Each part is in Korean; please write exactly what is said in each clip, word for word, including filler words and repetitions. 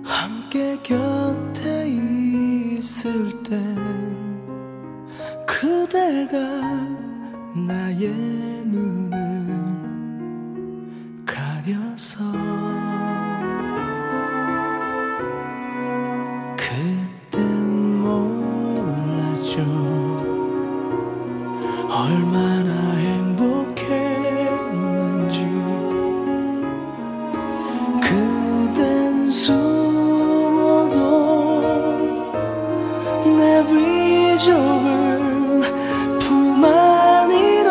함께 곁에 있을 땐 그대가 나의 눈을 가려서 그땐 몰랐죠. 얼마나 행복했는지. 그댄 숨어도 내 비적을 품 안이라.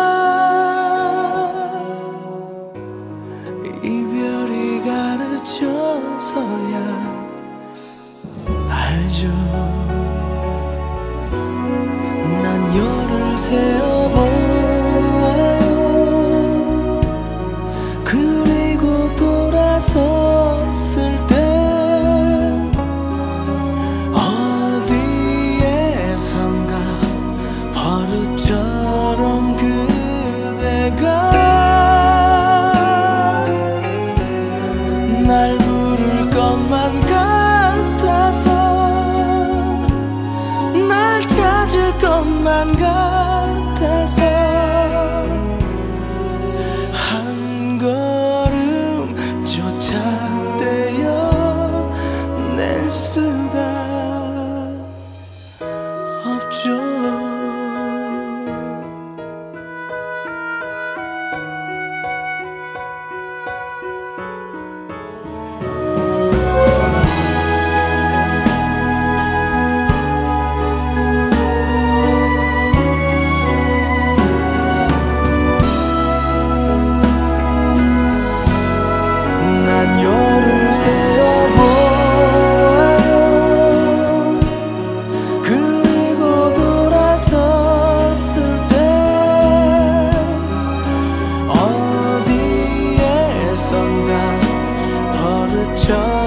이별이 가르쳐서야 알죠. 난 열을 세어보아요. 그리고 돌아섰을 때 어디에선가 버릇처럼 그대가 날 부를 것만 같아서, 날 찾을 것만 같아서 한 걸음조차 떼어낼 수가 없죠. 열을 세어보아요. 그리고 돌아섰을 때 어디에선가 버릇처럼